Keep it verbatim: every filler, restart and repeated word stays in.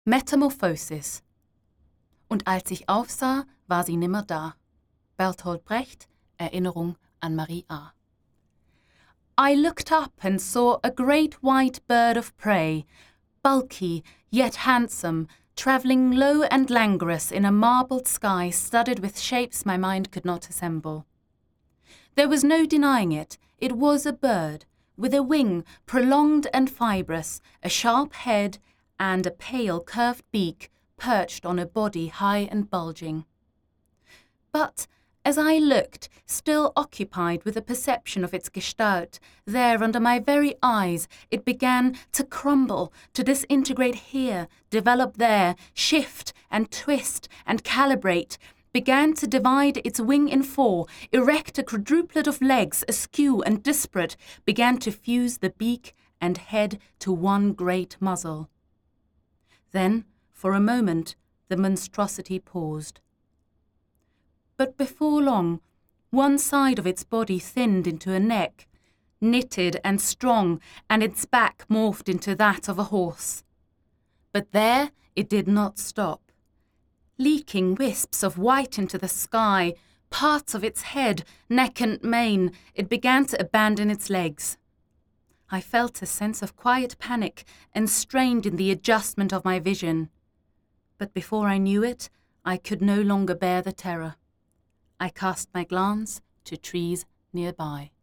Metamorphosis. Und als ich aufsah, war sie nimmer da. Bertolt Brecht, Erinnerung an Marie A. I looked up and saw a great white bird of prey, bulky yet handsome, travelling low and languorous in a marbled sky studded with shapes my mind could not assemble. There was no denying it, it was a bird, with a wing prolonged and fibrous, a sharp head, and a pale curved beak perched on a body high and bulging. But as I looked, still occupied with the perception of its gestalt, there under my very eyes it began to crumble, to disintegrate here, develop there, shift and twist and calibrate, began to divide its wing in four, erect a quadruplet of legs askew and disparate, began to fuse the beak and head to one great muzzle. Then, for a moment, the monstrosity paused. But before long, one side of its body thinned into a neck, knitted and strong, and its back morphed into that of a horse. But there it did not stop. Leaking wisps of white into the sky, parts of its head, neck and mane, it began to abandon its legs. I felt a sense of quiet panic and strained in the adjustment of my vision. But before I knew it, I could no longer bear the terror. I cast my glance to trees nearby.